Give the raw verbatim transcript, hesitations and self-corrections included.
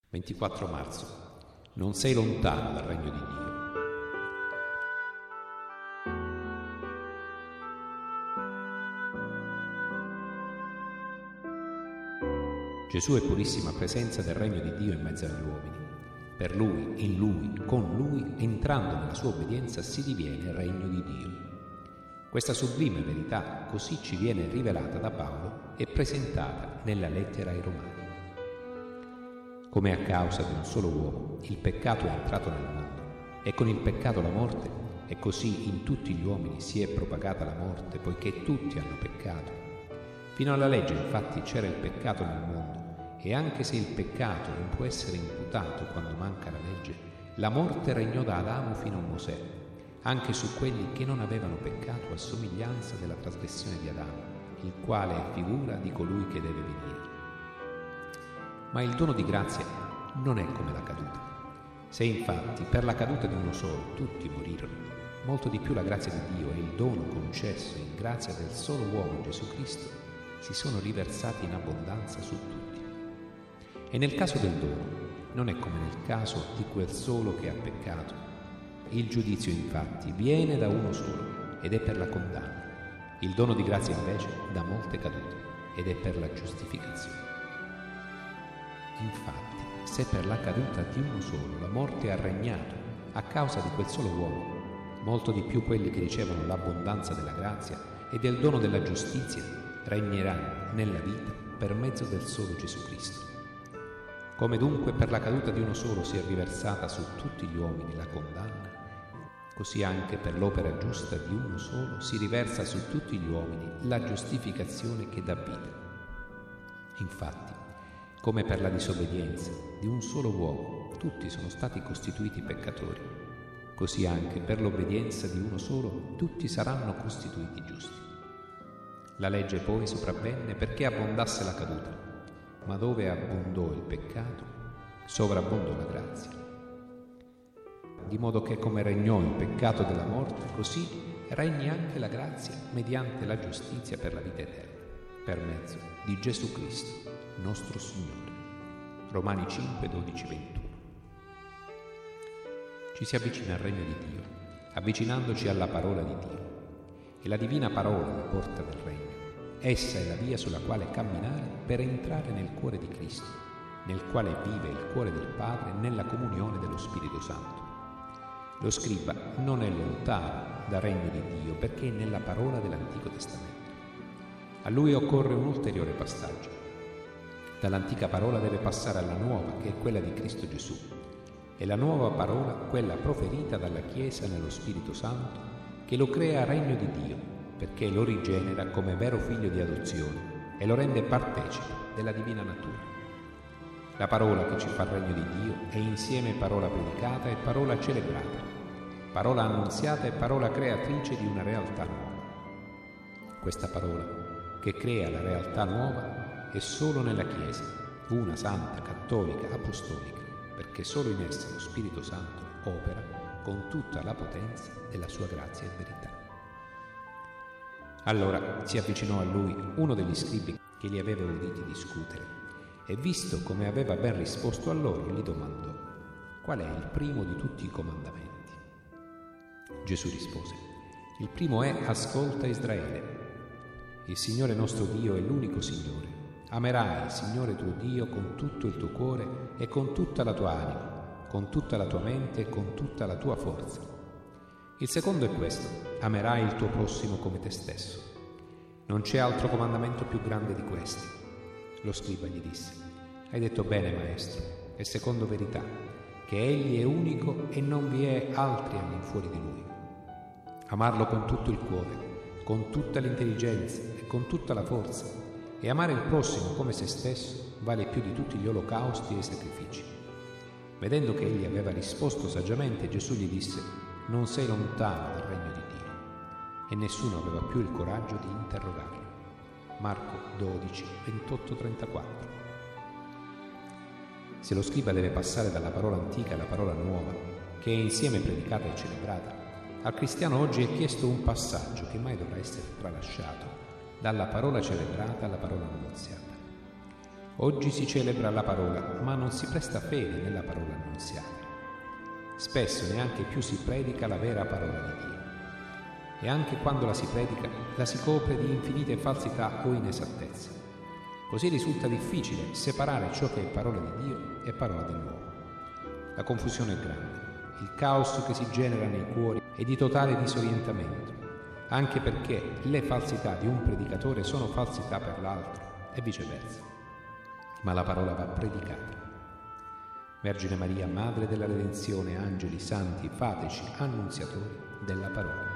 ventiquattro marzo. Non sei lontano dal regno di Dio. Gesù è purissima presenza del regno di Dio in mezzo agli uomini. Per Lui, in Lui, con Lui, entrando nella sua obbedienza, si diviene regno di Dio. Questa sublime verità così ci viene rivelata da Paolo e presentata nella lettera ai Romani. Come a causa di un solo uomo il peccato è entrato nel mondo, e con il peccato la morte, e così in tutti gli uomini si è propagata la morte, poiché tutti hanno peccato. Fino alla legge, infatti, c'era il peccato nel mondo, e anche se il peccato non può essere imputato quando manca la legge, la morte regnò da Adamo fino a Mosè, anche su quelli che non avevano peccato a somiglianza della trasgressione di Adamo, il quale è figura di colui che deve venire. Ma il dono di grazia non è come la caduta. Se infatti per la caduta di uno solo tutti morirono, molto di più la grazia di Dio e il dono concesso in grazia del solo uomo Gesù Cristo si sono riversati in abbondanza su tutti. E nel caso del dono non è come nel caso di quel solo che ha peccato. Il giudizio infatti viene da uno solo ed è per la condanna. Il dono di grazia invece da molte cadute ed è per la giustificazione. Infatti, se per la caduta di uno solo la morte ha regnato a causa di quel solo uomo, molto di più quelli che ricevono l'abbondanza della grazia e del dono della giustizia regneranno nella vita per mezzo del solo Gesù Cristo. Come dunque per la caduta di uno solo si è riversata su tutti gli uomini la condanna, così anche per l'opera giusta di uno solo si riversa su tutti gli uomini la giustificazione che dà vita. Infatti, come per la disobbedienza di un solo uomo tutti sono stati costituiti peccatori, così anche per l'obbedienza di uno solo tutti saranno costituiti giusti. La legge poi sopravvenne perché abbondasse la caduta, ma dove abbondò il peccato, sovrabbondò la grazia. Di modo che come regnò il peccato della morte, così regni anche la grazia mediante la giustizia per la vita eterna, per mezzo di Gesù Cristo, nostro Signore. Romani cinque, dodici, ventuno. Ci si avvicina al regno di Dio, avvicinandoci alla parola di Dio. E la divina parola la porta del regno. Essa è la via sulla quale camminare per entrare nel cuore di Cristo, nel quale vive il cuore del Padre nella comunione dello Spirito Santo. Lo scriba non è lontano dal regno di Dio perché è nella parola dell'Antico Testamento. A lui occorre un ulteriore passaggio. Dall'antica parola deve passare alla nuova, che è quella di Cristo Gesù, e la nuova parola, quella proferita dalla Chiesa nello Spirito Santo, che lo crea regno di Dio, perché lo rigenera come vero figlio di adozione e lo rende partecipe della divina natura. La parola che ci fa il regno di Dio è insieme parola predicata e parola celebrata, parola annunziata e parola creatrice di una realtà nuova. Questa parola, che crea la realtà nuova, è solo nella Chiesa, una santa, cattolica, apostolica, perché solo in essa lo Spirito Santo opera con tutta la potenza della sua grazia e verità. Allora si avvicinò a lui uno degli scribi che li aveva uditi discutere, e visto come aveva ben risposto a loro, gli domandò: qual è il primo di tutti i comandamenti? Gesù rispose: il primo è: ascolta Israele. Il Signore nostro Dio è l'unico Signore. Amerai il Signore tuo Dio con tutto il tuo cuore e con tutta la tua anima, con tutta la tua mente e con tutta la tua forza. Il secondo è questo: amerai il tuo prossimo come te stesso. Non c'è altro comandamento più grande di questi. Lo scriba gli disse: hai detto bene, maestro, e secondo verità, che egli è unico e non vi è altri all'infuori di lui. Amarlo con tutto il cuore, con tutta l'intelligenza e con tutta la forza, e amare il prossimo come se stesso vale più di tutti gli olocausti e i sacrifici. Vedendo che egli aveva risposto saggiamente, Gesù gli disse: non sei lontano dal regno di Dio. E nessuno aveva più il coraggio di interrogarlo. Marco dodici, ventotto, trentaquattro. Se lo scriba deve passare dalla parola antica alla parola nuova, che è insieme predicata e celebrata, al cristiano oggi è chiesto un passaggio che mai dovrà essere tralasciato, dalla parola celebrata alla parola annunziata. Oggi si celebra la parola, ma non si presta fede nella parola annunziata. Spesso neanche più si predica la vera parola di Dio. E anche quando la si predica, la si copre di infinite falsità o inesattezze. Così risulta difficile separare ciò che è parola di Dio e parola dell'uomo. La confusione è grande, il caos che si genera nei cuori è di totale disorientamento, anche perché le falsità di un predicatore sono falsità per l'altro e viceversa. Ma la parola va predicata. Vergine Maria, Madre della Redenzione, angeli, santi, fateci annunziatori della parola.